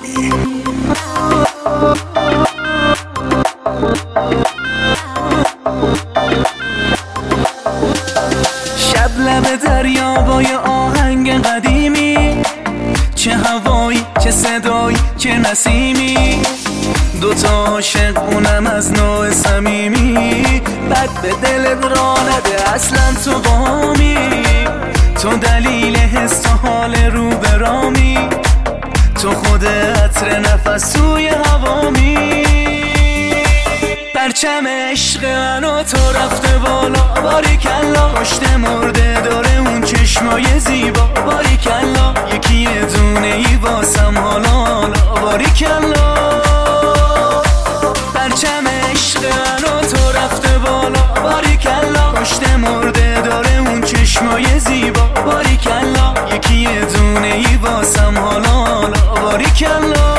شب لب دریا با یه آهنگ قدیمی، چه هوایی چه صدایی چه نسیمی، دوتا عاشق اونم از نوع صمیمی. بد به دلت را نده اصلا تو بامی، تو دلیل حس و حال رو برامی، تو خود عطر نفس توی هوامی. پرچم عشق من و تو رفته بالا، باریکلا پشت مرده داره اون چشمای زیبا، باریکلا یکی یه دونه ای واسم حالا حالا، باریکلا. پرچم عشق من و تو رفته بالا، باریکلا پشت مرده داره اون چشمای زیبا، باریکلا یکی یه دونه ای واسم حالا حالا، باریکلا.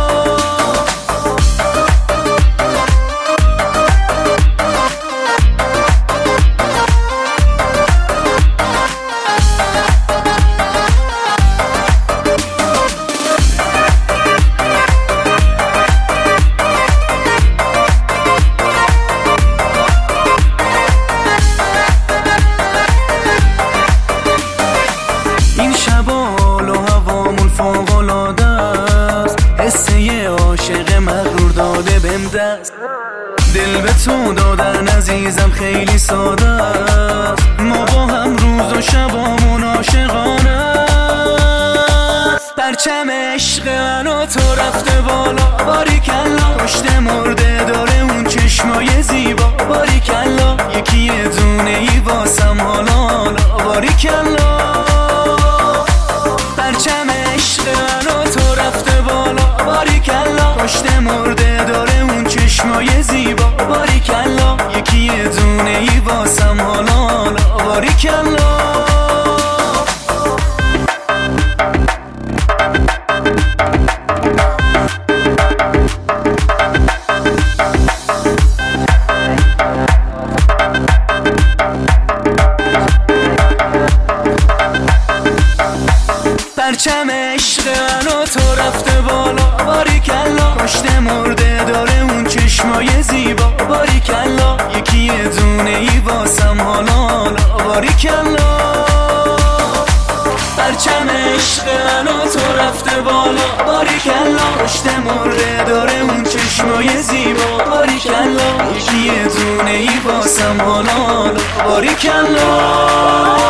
این شبا حال و هوامون فوق‌العاده است، حسه یه عاشق مغرور داده بهم دست. دل به تو دادن عزیزم خیلی ساده است، ما با هم روز و شبامون عاشقانه است. پرچم عشق من و تو رفته بالا، باریکلا پشت مرده داره اون چشمای زیبا، باریکلا یکی یه دونه ای واسم حالا حالا، باریکلا. پرچم عشق من و تو رفته بالا، باریکلا پشت مرده داره اون چشمای زیبا، باریکلا یکی یه دونه ای واسم حالا حالا، باریکلا. پرچم عشق من و تو رفته بالا، باریکلا پشت مرده داره اون چشمای زیبا، باریکلا یکی یه دونه ای واسم حالا حالا، باریکلا. پرچم عشق من و تو رفته بالا، باریکلا پشت مرده داره اون چشمای زیبا، باریکلا یکی یه دونه ای واسم حالا حالا، باریکلا.